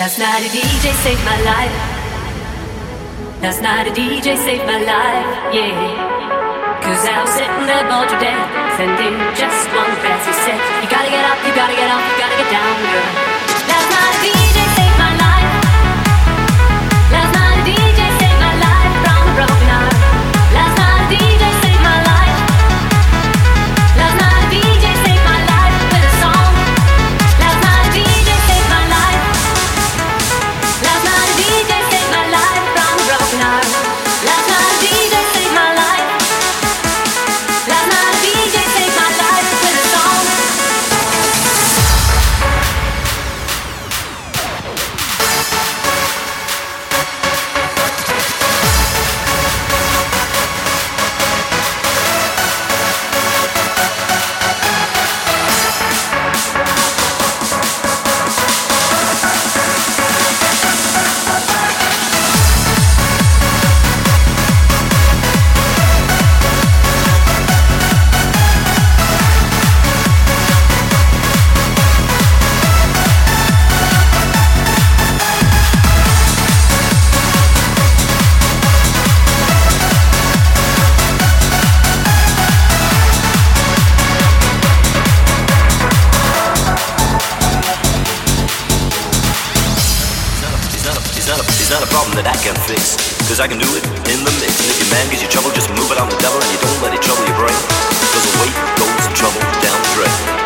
Last night a DJ saved my life. Last night a DJ saved my life, yeah. Cause I was sitting there bored to death, sending just one breath. He said, you gotta get up, you gotta get off, you gotta get down, girl. Last night a DJ saved my life. Last night a DJ saved my life from a broken heart. Last night a DJ saved my life. Last night a DJ saved my life with a song. Last night a DJ saved my life. Last night a DJ saved my life from a broken heart. Last night a DJ saved my life. Last night a DJ saved my life with a song. It's not a problem that I can fix, cause I can do it in the mix. And if your man gives you trouble, just move it on the devil and you don't let it trouble your brain, cause away goes the trouble down the drain.